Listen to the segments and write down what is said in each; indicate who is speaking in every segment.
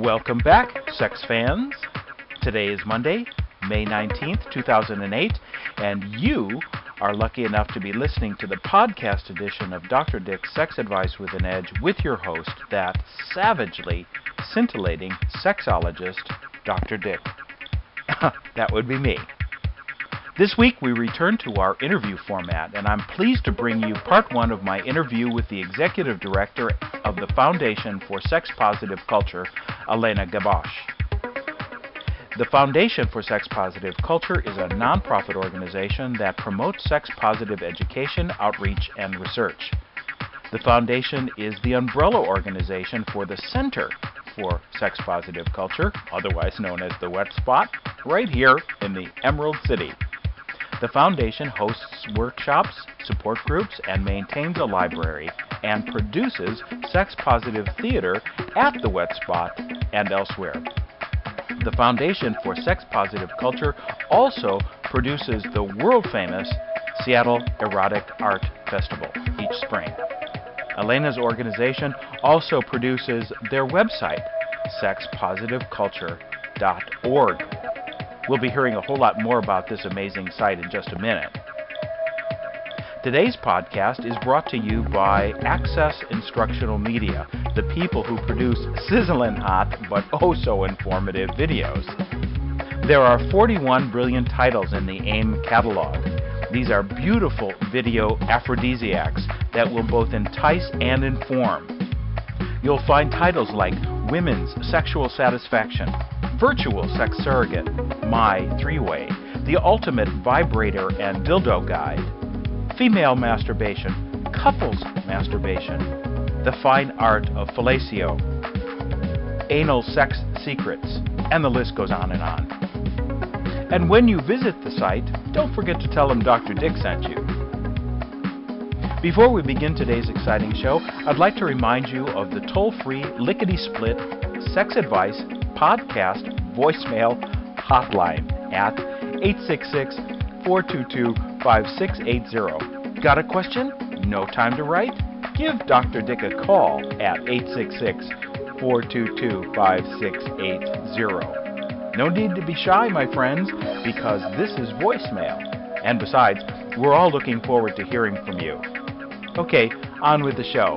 Speaker 1: Welcome back, sex fans. Today is Monday, May 19th, 2008, and you are lucky enough to be listening to the podcast edition of Dr. Dick's Sex Advice with an Edge with your host, that savagely scintillating sexologist, Dr. Dick. That would be me. This week we return to our interview format, and I'm pleased to bring you part one of my interview with the Executive Director of the Foundation for Sex Positive Culture, Elena Gabosch. The Foundation for Sex Positive Culture is a nonprofit organization that promotes sex-positive education, outreach, and research. The Foundation is the umbrella organization for the Center for Sex Positive Culture, otherwise known as the Wet Spot, right here in the Emerald City. The Foundation hosts workshops, support groups, and maintains a library, and produces sex-positive theater at the Wet Spot and elsewhere. The Foundation for Sex Positive Culture also produces the world-famous Seattle Erotic Art Festival each spring. Elena's organization also produces their website, sexpositiveculture.org. We'll be hearing a whole lot more about this amazing site in just a minute. Today's podcast is brought to you by Access Instructional Media, the people who produce sizzling hot but oh so informative videos. There are 41 brilliant titles in the AIM catalog. These are beautiful video aphrodisiacs that will both entice and inform. You'll find titles like Women's Sexual Satisfaction, Virtual Sex Surrogate, My Three-Way, The Ultimate Vibrator and Dildo Guide, Female Masturbation, Couples Masturbation, The Fine Art of Fellatio, Anal Sex Secrets, and the list goes on and on. And when you visit the site, don't forget to tell them Dr. Dick sent you. Before we begin today's exciting show, I'd like to remind you of the toll-free lickety-split sex advice podcast voicemail hotline at 866-422-5680. Got a question? No time to write? Give Dr. Dick a call at 866-422-5680. No need to be shy, my friends, because this is voicemail. And besides, we're all looking forward to hearing from you. Okay, on with the show.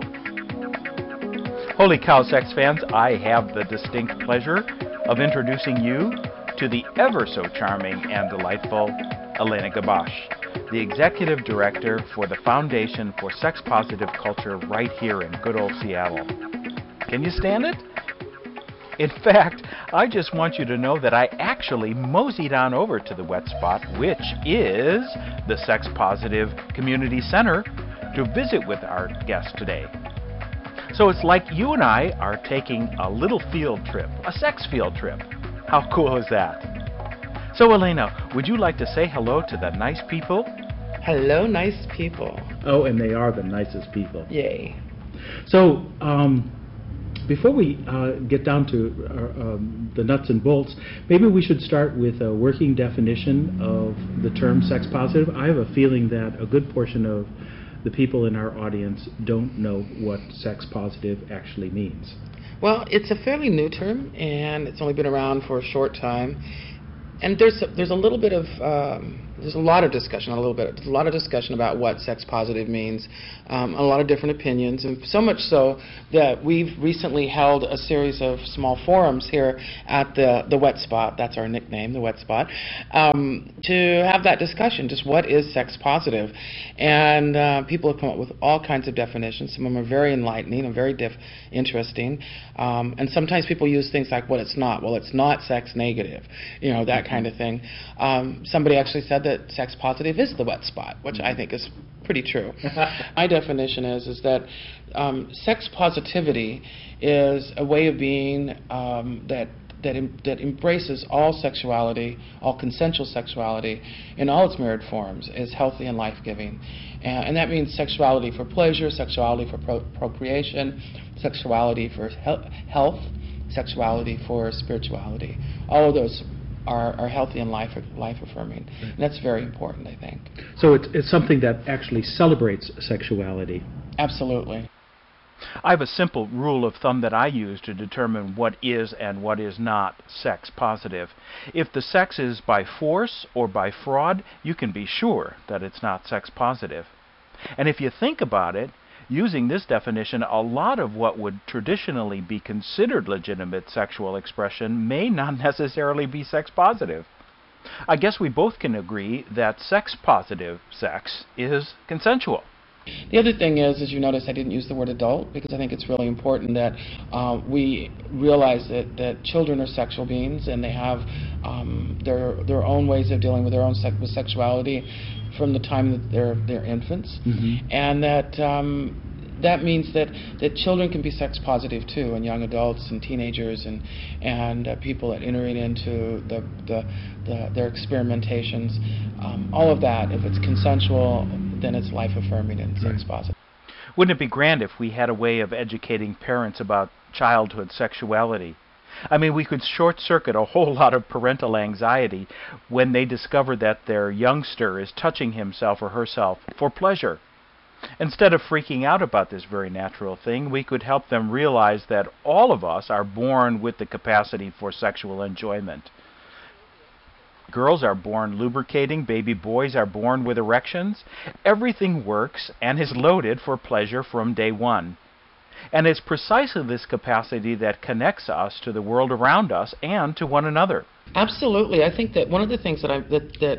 Speaker 1: Holy cow, sex fans, I have the distinct pleasure of introducing you to the ever-so-charming and delightful Elena Gabosch, the Executive Director for the Foundation for Sex Positive Culture right here in good old Seattle. Can you stand it? In fact, I just want you to know that I actually moseyed on over to the Wet Spot, which is the Sex Positive Community Center, to visit with our guest today. So it's like you and I are taking a little field trip, a sex field trip. How cool is that? So Elena, would you like to say hello to the nice people?
Speaker 2: Hello, nice people.
Speaker 1: Oh, and they are the nicest people.
Speaker 2: Yay.
Speaker 1: So, before we get down to the nuts and bolts, maybe we should start with a working definition of the term sex positive. I have a feeling that a good portion of the people in our audience don't know what sex positive actually means.
Speaker 2: Well, it's a fairly new term, and it's only been around for a short time. And there's a little bit of there's a lot of discussion, there's a lot of discussion about what sex positive means, a lot of different opinions, and so much so that we've recently held a series of small forums here at the Wet Spot, that's our nickname, the Wet Spot, to have that discussion, just what is sex positive. And people have come up with all kinds of definitions. Some of them are very enlightening and very interesting. And sometimes people use things like what it's not. Well, it's not sex negative, that kind of thing. Somebody actually said that sex positive is the Wet Spot, which I think is pretty true. My definition is that sex positivity is a way of being that embraces all sexuality, all consensual sexuality in all its myriad forms, is healthy and life-giving. And that means sexuality for pleasure, sexuality for procreation, sexuality for health, sexuality for spirituality. All of those are healthy and life-affirming. And that's very important, I think.
Speaker 1: So it's something that actually celebrates sexuality.
Speaker 2: Absolutely.
Speaker 1: I have a simple rule of thumb that I use to determine what is and what is not sex positive. If the sex is by force or by fraud, you can be sure that it's not sex positive. And if you think about it, using this definition, a lot of what would traditionally be considered legitimate sexual expression may not necessarily be sex positive. I guess we both can agree that sex positive sex is consensual.
Speaker 2: The other thing is, as you notice, I didn't use the word adult because I think it's really important that we realize that children are sexual beings and they have their own ways of dealing with their own with sexuality from the time that they're infants, and that means that children can be sex positive too, and young adults and teenagers and people that enter into their experimentations. All of that, if it's consensual, then it's life affirming and sex positive.
Speaker 1: Wouldn't it be grand if we had a way of educating parents about childhood sexuality? I mean, we could short-circuit a whole lot of parental anxiety when they discover that their youngster is touching himself or herself for pleasure. Instead of freaking out about this very natural thing, we could help them realize that all of us are born with the capacity for sexual enjoyment. Girls are born lubricating, baby boys are born with erections. Everything works and is loaded for pleasure from day one. And it's precisely this capacity that connects us to the world around us and to one another.
Speaker 2: Absolutely. I think that one of the things that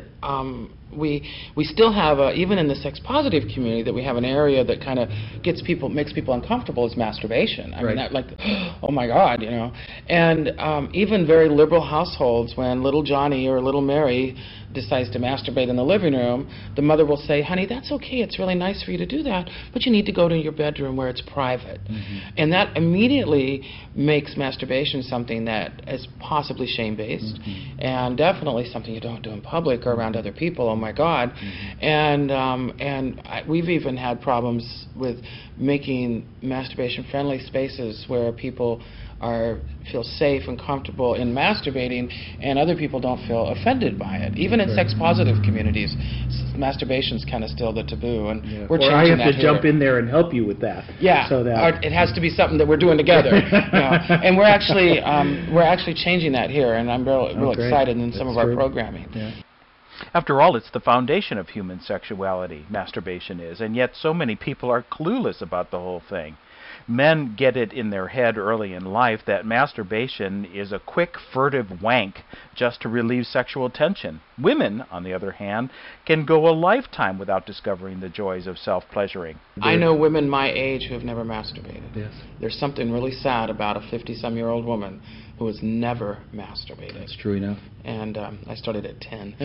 Speaker 2: we still have, even in the sex positive community, that we have an area that kind of makes people uncomfortable is masturbation. I mean, that, like, oh my God, you know. And even very liberal households, when little Johnny or little Mary decides to masturbate in the living room, the mother will say, honey, that's okay, it's really nice for you to do that, but you need to go to your bedroom where it's private. And that immediately makes masturbation something that is possibly shame-based, and definitely something you don't do in public or around other people, oh my God. And we've even had problems with making masturbation-friendly spaces where people feel safe and comfortable in masturbating, and other people don't feel offended by it. Even in sex-positive communities, masturbation's kind of still the taboo, and we're changing that
Speaker 3: Or I have to
Speaker 2: here.
Speaker 3: jump in there and help you with that.
Speaker 2: Yeah,
Speaker 3: so that
Speaker 2: it has to be something that we're doing together. And we're actually changing that here, and I'm real excited in some of our programming.
Speaker 1: After all, it's the foundation of human sexuality, masturbation is, and yet so many people are clueless about the whole thing. Men get it in their head early in life that masturbation is a quick, furtive wank just to relieve sexual tension. Women, on the other hand, can go a lifetime without discovering the joys of self-pleasuring.
Speaker 2: I know women my age who have never masturbated.
Speaker 3: Yes.
Speaker 2: There's something really sad about a 50-some-year-old woman who has never masturbated.
Speaker 3: That's true enough.
Speaker 2: And I started at 10.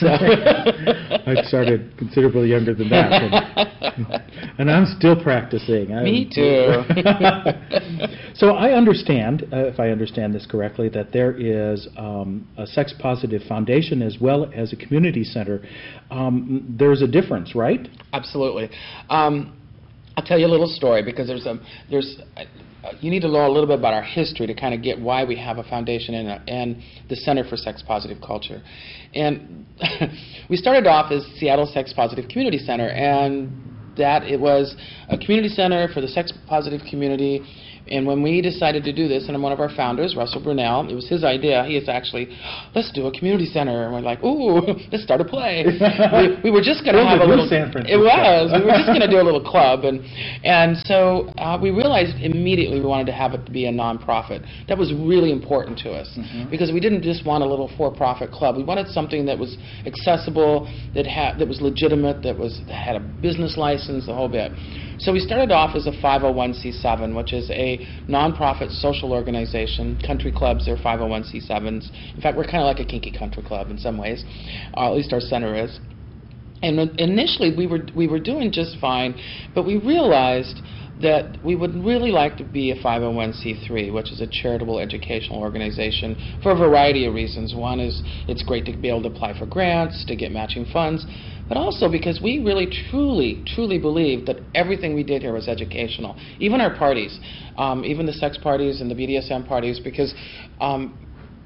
Speaker 3: I started considerably younger than that. And I'm still practicing.
Speaker 2: Me too.
Speaker 3: So I understand, if I understand this correctly, that there is a sex-positive foundation as well as a community center. There's a difference, right?
Speaker 2: Absolutely. I'll tell you a little story because you need to know a little bit about our history to kind of get why we have a foundation and the Center for Sex Positive Culture. And we started off as Seattle Sex Positive Community Center, and that it was a community center for the sex positive community. And when we decided to do this, and one of our founders, Russell Brunel, it was his idea. He is actually, let's do a community center. And we're like, ooh, let's start a play. we were just going to have a little.
Speaker 3: San Francisco.
Speaker 2: It was. We were just going to do a little club, and so we realized immediately we wanted to have it to be a nonprofit. That was really important to us because we didn't just want a little for-profit club. We wanted something that was accessible, that was legitimate, that had a business license, the whole bit. So we started off as a 501c7, which is a nonprofit social organization. Country clubs are 501c7s. In fact, we're kind of like a kinky country club in some ways, at least our center is. And initially, we were doing just fine, but we realized that we would really like to be a 501c3, which is a charitable educational organization, for a variety of reasons. One is it's great to be able to apply for grants, to get matching funds, but also because we really, truly believe that everything we did here was educational. Even our parties, even the sex parties and the BDSM parties, because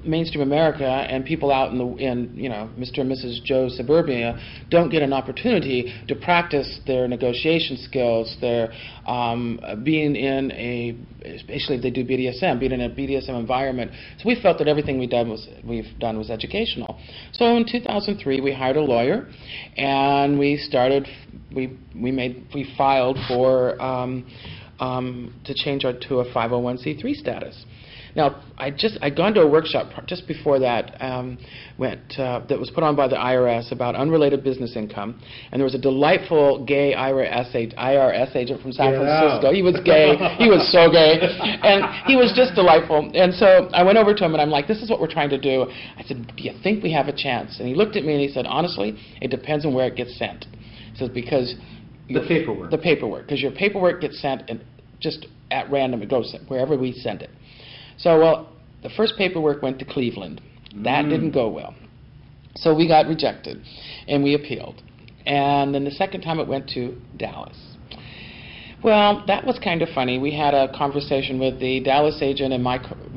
Speaker 2: mainstream America and people out in you know, Mr. and Mrs. Joe's suburbia don't get an opportunity to practice their negotiation skills, their being in a, especially if they do BDSM, being in a BDSM environment. So we felt that everything we've done was educational. So in 2003 we hired a lawyer, and we filed for to change to a 501c3 status. Now, I'd gone to a workshop just before that that was put on by the IRS about unrelated business income, and there was a delightful gay IRS agent from San Francisco. He was gay. He was so gay, and he was just delightful. And so I went over to him, and I'm like, "This is what we're trying to do." I said, "Do you think we have a chance?" And he looked at me and he said, "Honestly, it depends on where it gets sent." He says, "Because
Speaker 3: the paperwork,
Speaker 2: because your paperwork gets sent and just at random, it goes wherever we send it." So, well, the first paperwork went to Cleveland. That didn't go well. So we got rejected, and we appealed. And then the second time it went to Dallas. Well, that was kind of funny. We had a conversation with the Dallas agent and my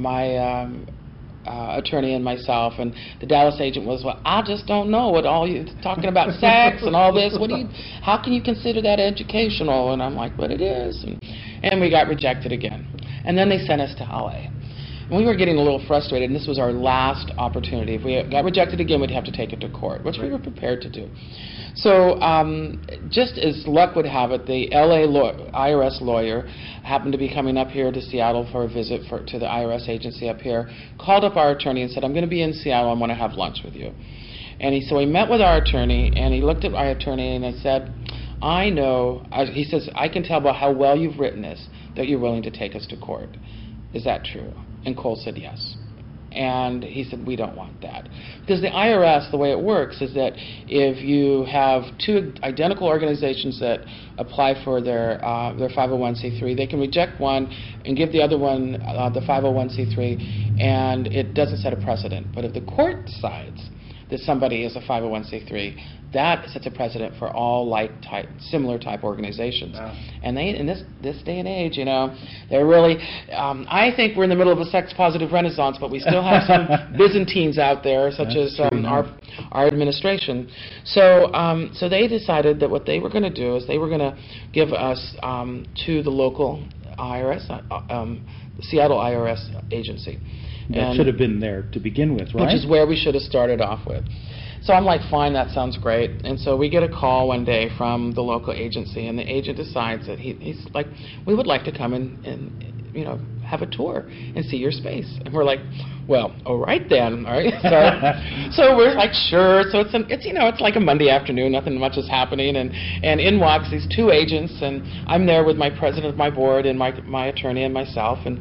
Speaker 2: attorney and myself, and the Dallas agent was, "Well, I just don't know what all you talking about sex and all this. How can you consider that educational?" And I'm like, "But it is." And we got rejected again. And then they sent us to LA. And we were getting a little frustrated, and this was our last opportunity. If we got rejected again, we'd have to take it to court, which we were prepared to do. So just as luck would have it, the LA IRS lawyer happened to be coming up here to Seattle for a visit to the IRS agency up here, called up our attorney and said, "I'm going to be in Seattle. I want to have lunch with you." And so he met with our attorney, and he looked at our attorney and he said, "I know," he says, "I can tell by how well you've written this that you're willing to take us to court. Is that true?" And Cole said yes. And he said, "We don't want that." Because the IRS, the way it works is that if you have two identical organizations that apply for their 501c3, they can reject one and give the other one the 501c3, and it doesn't set a precedent. But if the court decides that somebody is a 501c3, that sets a precedent for all similar type organizations. Wow. And they, in this day and age, you know, they're really, I think we're in the middle of a sex-positive renaissance, but we still have some Byzantines out there, such as our administration. So so they decided that what they were going to do is they were going to give us to the local IRS, the Seattle IRS agency.
Speaker 3: That should have been there to begin with, right?
Speaker 2: Which is where we should have started off with. So I'm like, fine, that sounds great. And so we get a call one day from the local agency, and the agent decides that he's like, "We would like to come and you know, have a tour and see your space." And we're like, "Well, all right then, all right." So we're like, "Sure." So it's you know, it's like a Monday afternoon, nothing much is happening, and in walks these two agents, and I'm there with my president of my board and my attorney and myself, and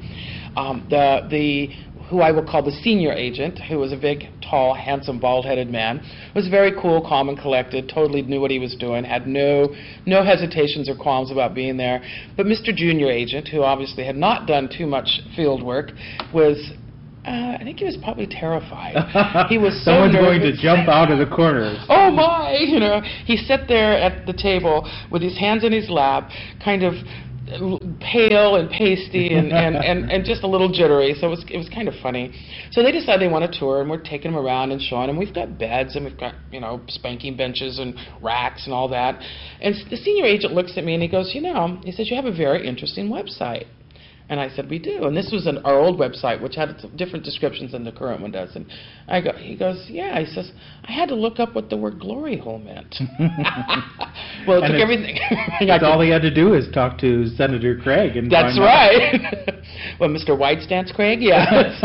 Speaker 2: the who I will call the senior agent, who was a big, tall, handsome, bald-headed man, was very cool, calm, and collected, totally knew what he was doing, had no hesitations or qualms about being there. But Mr. Junior Agent, who obviously had not done too much field work, was, I think he was probably terrified. He was so
Speaker 3: Someone's
Speaker 2: nervous.
Speaker 3: going to jump out of the corners.
Speaker 2: Oh my! You know, he sat there at the table with his hands in his lap, kind of pale and pasty and just a little jittery, so it was kind of funny. So they decided they want a tour, and we're taking them around and showing them. We've got beds, and we've got, you know, spanking benches and racks and all that. And the senior agent looks at me and he goes, "You know," he says, "you have a very interesting website." And I said, "We do." And this was our old website, which had different descriptions than the current one does. And he goes, "Yeah." He says, "I had to look up what the word glory hole meant." Well, it took everything.
Speaker 3: That's all he had to do is talk to Senator Craig. And
Speaker 2: that's right. Well, Mr. White Stance Craig, yeah.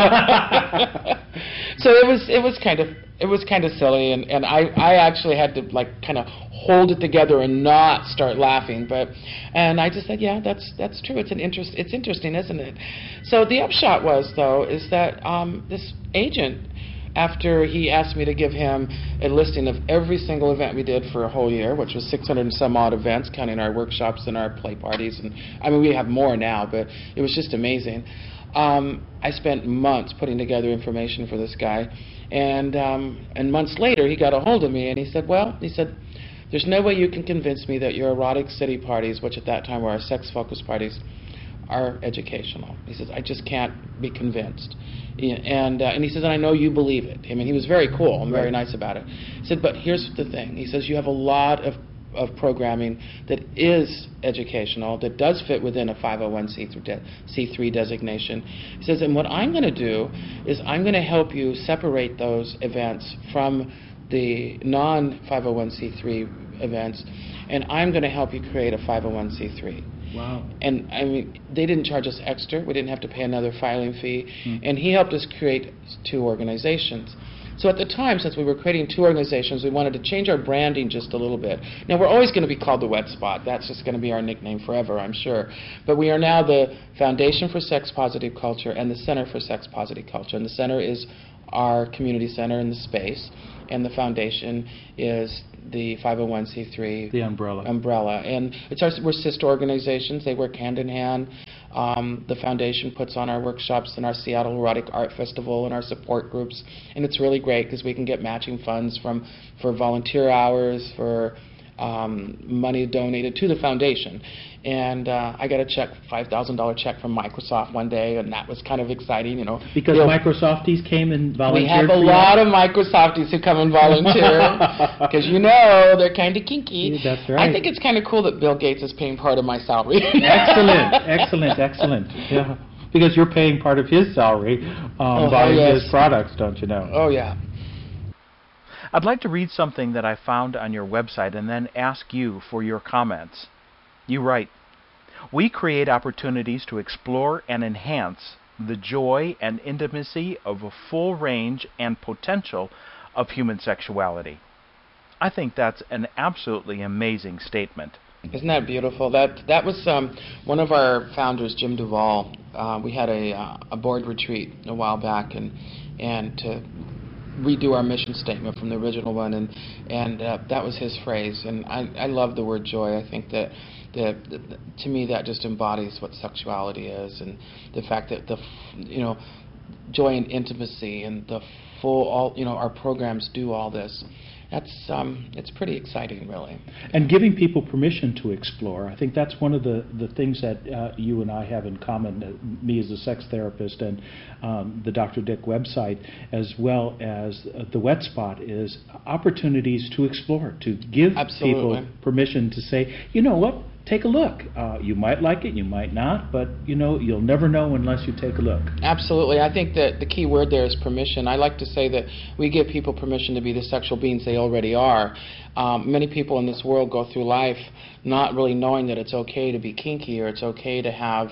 Speaker 2: So it was kind of silly, and I actually had to like kind of hold it together and not start laughing, and I just said, "Yeah, that's true. It's interesting, isn't it?" So the upshot was, though, is that this agent, after he asked me to give him a listing of every single event we did for a whole year, which was 600 and some odd events, counting our workshops and our play parties, and I mean we have more now, but it was just amazing. I spent months putting together information for this guy, and months later he got a hold of me and he said, "There's no way you can convince me that your erotic city parties," which at that time were our sex-focused parties, are educational. He says, I just can't be convinced. And he says, and I know you believe it. I mean, he was very cool and very nice about it. He said, but here's the thing. He says, you have a lot of programming that is educational, that does fit within a 501c3 designation. He says, and what I'm going to do is I'm going to help you separate those events from the non-501c3 events, and I'm going to help you create a 501c3.
Speaker 3: Wow.
Speaker 2: And I mean, they didn't charge us extra. We didn't have to pay another filing fee. And he helped us create 2 organizations. So at the time, since we were creating 2 organizations, we wanted to change our branding just a little bit. Now, we're always going to be called the Wet Spot. That's just going to be our nickname forever, I'm sure. But we are now the Foundation for Sex-Positive Culture and the Center for Sex-Positive Culture. And the center is our community center in the space, and the foundation is the 501c3
Speaker 3: the umbrella.
Speaker 2: And we're sister organizations. They work hand in hand. The foundation puts on our workshops and our Seattle Erotic Art Festival and our support groups, and it's really great because we can get matching funds for volunteer hours, for money donated to the foundation. And I got a $5,000 check from Microsoft one day, and that was kind of exciting,
Speaker 3: Because Microsofties came and volunteered.
Speaker 2: We have a lot of Microsofties who come and volunteer because they're kind of kinky.
Speaker 3: That's right.
Speaker 2: I think it's kind of cool that Bill Gates is paying part of my salary.
Speaker 3: Excellent. Yeah, because you're paying part of his salary buying his products, don't you know?
Speaker 2: Oh yeah.
Speaker 1: I'd like to read something that I found on your website and then ask you for your comments. You write, "We create opportunities to explore and enhance the joy and intimacy of a full range and potential of human sexuality." I think that's an absolutely amazing statement.
Speaker 2: Isn't that beautiful? That was one of our founders, Jim Duvall. We had a board retreat a while back, and to redo our mission statement from the original one, and that was his phrase. And I love the word joy. I think that to me that just embodies what sexuality is, and the fact that joy and intimacy and the full our programs do all this. It's pretty exciting, really.
Speaker 3: And giving people permission to explore. I think that's one of the things that you and I have in common, me as a sex therapist and the Dr. Dick website, as well as the Wet Spot, is opportunities to explore, to give people permission to say, you know what, take a look. You might like it, you might not, but you'll never know unless you take a look.
Speaker 2: Absolutely. I think that the key word there is permission. I like to say that we give people permission to be the sexual beings they already are. Many people in this world go through life not really knowing that it's okay to be kinky, or it's okay to have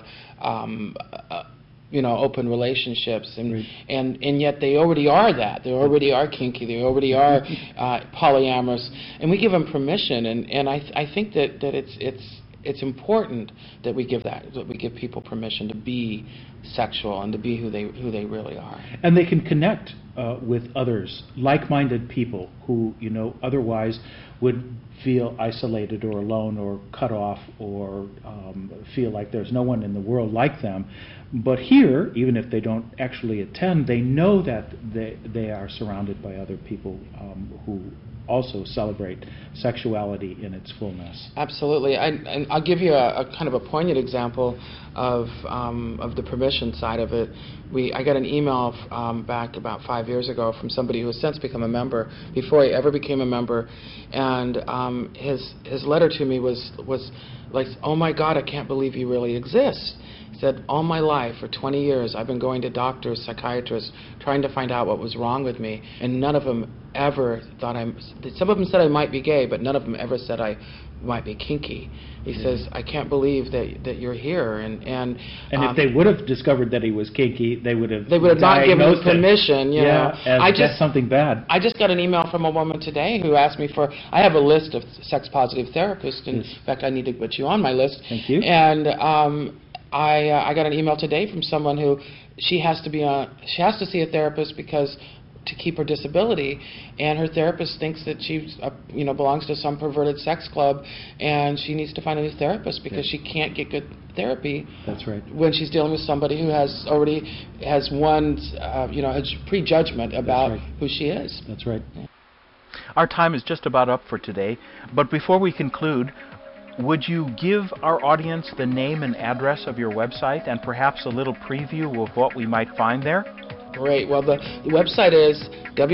Speaker 2: open relationships, and yet they already are that. They already are kinky. They already are polyamorous, and we give them permission. And I think that it's important that we give people permission to be sexual and to be who they really are.
Speaker 3: And they can connect with others, like-minded people who otherwise would feel isolated or alone or cut off, or feel like there's no one in the world like them. But here, even if they don't actually attend, they know that they are surrounded by other people who also celebrate sexuality in its fullness.
Speaker 2: Absolutely. And I'll give you a kind of a poignant example of the permission side of it. I got an email back about 5 years ago from somebody who has since become a member, before he ever became a member, and his letter to me was like, "Oh my God, I can't believe you really exist." He said, "All my life, for 20 years, I've been going to doctors, psychiatrists, trying to find out what was wrong with me, and none of them ever thought some of them said I might be gay, but none of them ever said I might be kinky." He says, "I can't believe that you're here." And
Speaker 3: if they would have discovered that he was kinky, they would have
Speaker 2: not given him permission.
Speaker 3: That's something bad.
Speaker 2: I just got an email from a woman today who asked me I have a list of sex-positive therapists, and in fact, I need to put you on my list.
Speaker 3: Thank you.
Speaker 2: And I got an email today from someone who she has to see a therapist because to keep her disability, and her therapist thinks that she belongs to some perverted sex club, and she needs to find a new therapist because she can't get good therapy.
Speaker 3: That's right.
Speaker 2: When she's dealing with somebody who has one has prejudgment about who she is.
Speaker 3: That's right.
Speaker 1: Our time is just about up for today, but before we conclude, would you give our audience the name and address of your website and perhaps a little preview of what we might find there?
Speaker 2: Great. Well, the website is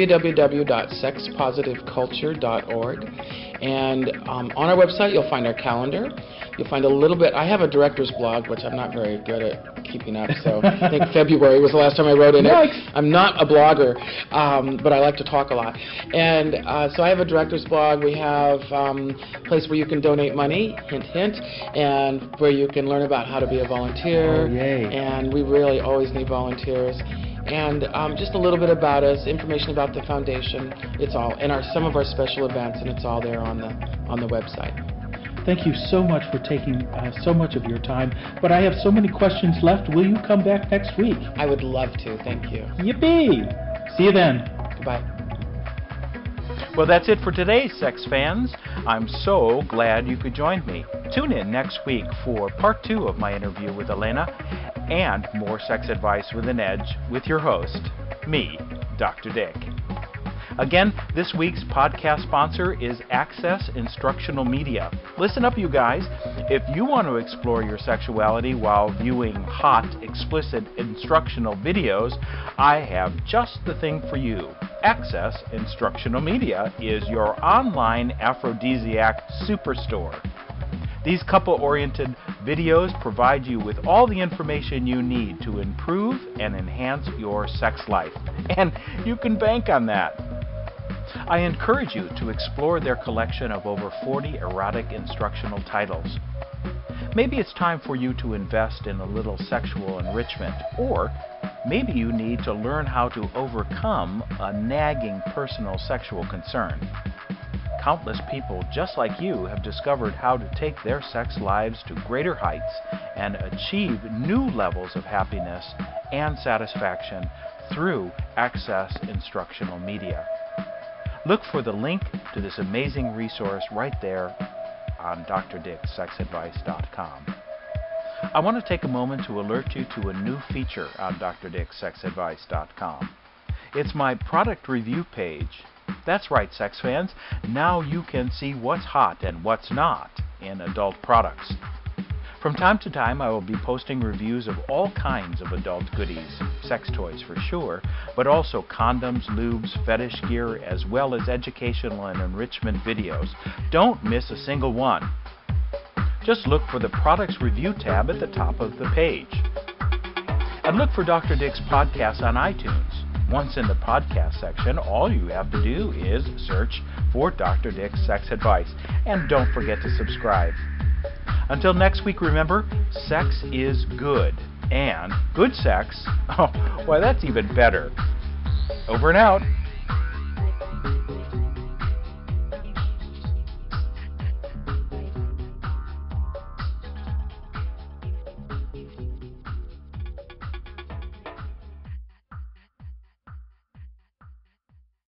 Speaker 2: www.sexpositiveculture.org. And on our website, you'll find our calendar. You'll find a little bit. I have a director's blog, which I'm not very good at keeping up. So I think February was the last time I wrote in it. I'm not a blogger, but I like to talk a lot. And so I have a director's blog. We have a place where you can donate money, hint, hint, and where you can learn about how to be a volunteer.
Speaker 3: Oh, yay.
Speaker 2: And we really always need volunteers. And just a little bit about us, information about the foundation. It's all, and some of our special events, and it's all there on the website.
Speaker 3: Thank you so much for taking so much of your time. But I have so many questions left. Will you come back next week?
Speaker 2: I would love to. Thank you.
Speaker 3: Yippee! See you then.
Speaker 2: Goodbye.
Speaker 1: Well, that's it for today, sex fans. I'm so glad you could join me. Tune in next week for part 2 of my interview with Elena and more sex advice with an edge with your host, me, Dr. Dick. Again, this week's podcast sponsor is Access Instructional Media. Listen up, you guys. If you want to explore your sexuality while viewing hot, explicit instructional videos, I have just the thing for you. Access Instructional Media is your online aphrodisiac superstore. These couple-oriented videos provide you with all the information you need to improve and enhance your sex life. And you can bank on that. I encourage you to explore their collection of over 40 erotic instructional titles. Maybe it's time for you to invest in a little sexual enrichment, or maybe you need to learn how to overcome a nagging personal sexual concern. Countless people just like you have discovered how to take their sex lives to greater heights and achieve new levels of happiness and satisfaction through Access Instructional Media. Look for the link to this amazing resource right there on drdicksexadvice.com. I want to take a moment to alert you to a new feature on drdicksexadvice.com. It's my product review page. That's right, sex fans. Now you can see what's hot and what's not in adult products. From time to time, I will be posting reviews of all kinds of adult goodies, sex toys for sure, but also condoms, lubes, fetish gear, as well as educational and enrichment videos. Don't miss a single one. Just look for the Products Review tab at the top of the page. And look for Dr. Dick's podcast on iTunes. Once in the podcast section, all you have to do is search for Dr. Dick's Sex Advice. And don't forget to subscribe. Until next week, remember, sex is good. And good sex, oh, why, that's even better. Over and out.